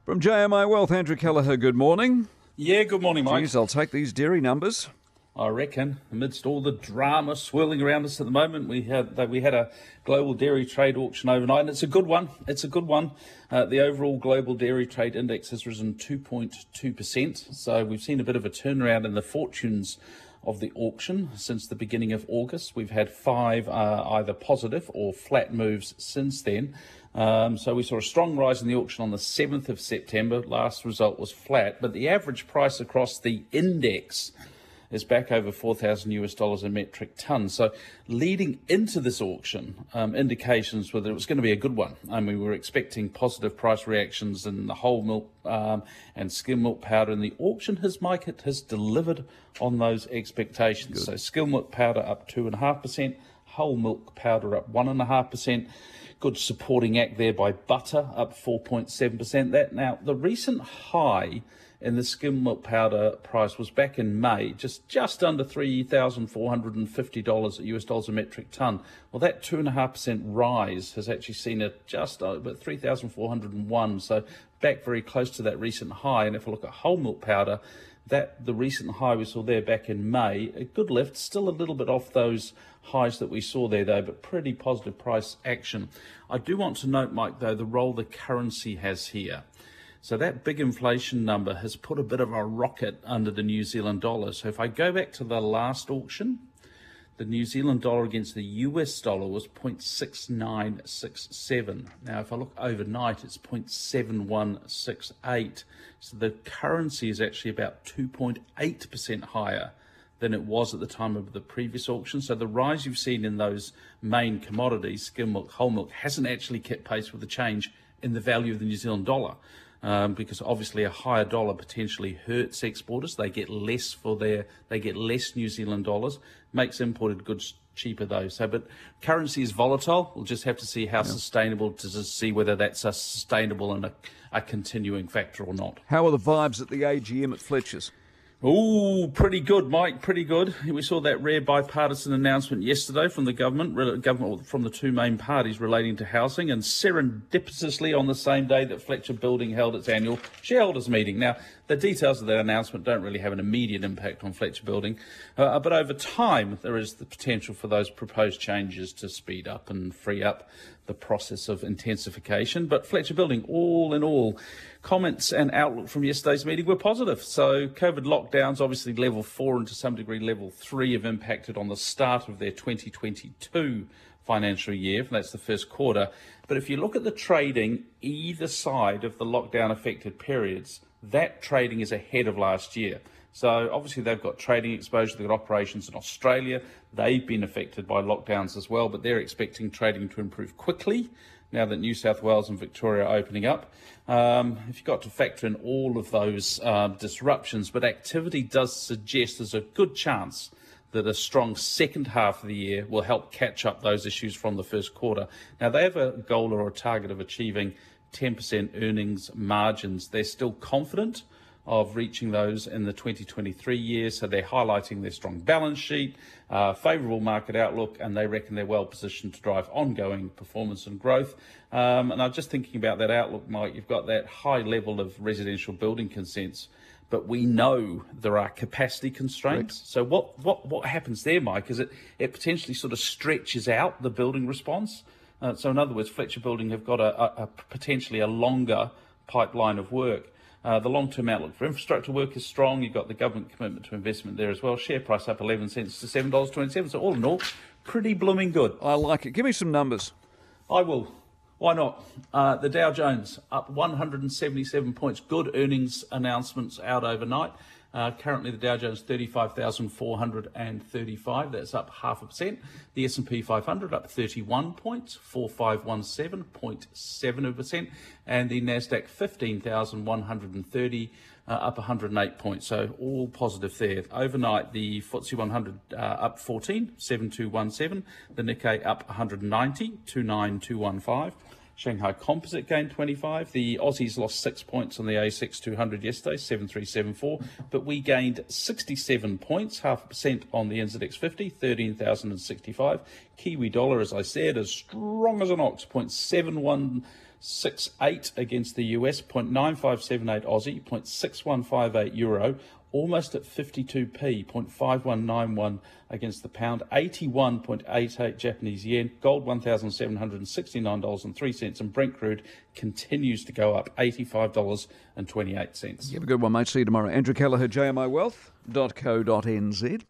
From JMI Wealth, Andrew Kelleher, good morning. Yeah, good morning, Mike. Geez, I'll take these dairy numbers. I reckon, amidst all the drama swirling around us at the moment, we had a global dairy trade auction overnight, and it's a good one. The overall global dairy trade index has risen 2.2%, so we've seen a bit of a turnaround in the fortunes of the auction since the beginning of August. We've had 5 either positive or flat moves since then. So we saw a strong rise in the auction on the 7th of September. Last result was flat, but the average price across the index is back over $4,000 a metric ton. So leading into this auction, indications were that it was going to be a good one. And we were expecting positive price reactions in the whole milk and skim milk powder. And the auction has delivered on those expectations. Good. So skim milk powder up 2.5%, whole milk powder up 1.5%. Good supporting act there by butter, up 4.7%. Now, the recent high in the skim milk powder price was back in May, just under $3,450 US dollars a metric ton. Well, that 2.5% rise has actually seen it just over 3,401, so back very close to that recent high. And if I look at whole milk powder, the recent high we saw there back in May, a good lift, still a little bit off those highs that we saw there though, but pretty positive price action. I do want to note, Mike, though, the role the currency has here. So that big inflation number has put a bit of a rocket under the New Zealand dollar. So if I go back to the last auction, the New Zealand dollar against the US dollar was 0.6967. Now, if I look overnight, it's 0.7168. So the currency is actually about 2.8% higher than it was at the time of the previous auction. So the rise you've seen in those main commodities, skim milk, whole milk, hasn't actually kept pace with the change in the value of the New Zealand dollar. Because obviously a higher dollar potentially hurts exporters. They get less New Zealand dollars, makes imported goods cheaper though. So, but currency is volatile. We'll just have to see how sustainable, to see whether that's a sustainable and a continuing factor or not. How are the vibes at the AGM at Fletcher's? Oh, pretty good, Mike, pretty good. We saw that rare bipartisan announcement yesterday from the government from the two main parties relating to housing, and serendipitously on the same day that Fletcher Building held its annual shareholders meeting. Now, the details of that announcement don't really have an immediate impact on Fletcher Building, but over time there is the potential for those proposed changes to speed up and free up the process of intensification. But Fletcher Building, all in all, comments and outlook from yesterday's meeting were positive. So COVID lockdowns, obviously level 4 and to some degree level 3, have impacted on the start of their 2022 financial year. That's the first quarter. But if you look at the trading either side of the lockdown affected periods, that trading is ahead of last year. So obviously they've got trading exposure, they've got operations in Australia. They've been affected by lockdowns as well, but they're expecting trading to improve quickly now that New South Wales and Victoria are opening up. If you've got to factor in all of those disruptions, but activity does suggest there's a good chance that a strong second half of the year will help catch up those issues from the first quarter. Now, they have a goal or a target of achieving 10% earnings margins. They're still confident of reaching those in the 2023 year, so they're highlighting their strong balance sheet, favourable market outlook, and they reckon they're well positioned to drive ongoing performance and growth. And I'm just thinking about that outlook, Mike. You've got that high level of residential building consents, but we know there are capacity constraints. Right. So what happens there, Mike, is it potentially sort of stretches out the building response. So in other words, Fletcher Building have got a potentially a longer pipeline of work. The long-term outlook for infrastructure work is strong. You've got the government commitment to investment there as well. Share price up 11 cents to $7.27. So all in all, pretty blooming good. I like it. Give me some numbers. I will. Why not? The Dow Jones up 177 points. Good earnings announcements out overnight. Currently, the Dow Jones 35,435. That's up 0.5%. The S&P 500 up 31 points, 4517.7%, and the Nasdaq 15,130 up 108 points. So all positive there. Overnight, the FTSE 100 up 14, 7217. The Nikkei up 190, 29215. Shanghai Composite gained 25. The Aussies lost 6 points on the ASX 200 yesterday, 7374. But we gained 67 points, 0.5% on the NZX 50, 13,065. Kiwi dollar, as I said, as strong as an ox, 0.71 0.68 against the US, 0.9578 Aussie, 0.6158 Euro, almost at 52p, 0.5191 against the pound, 81.88 Japanese yen, gold $1,769.03, and Brent crude continues to go up, $85.28. You have a good one, mate. See you tomorrow. Andrew Kelleher, jmiwealth.co.nz.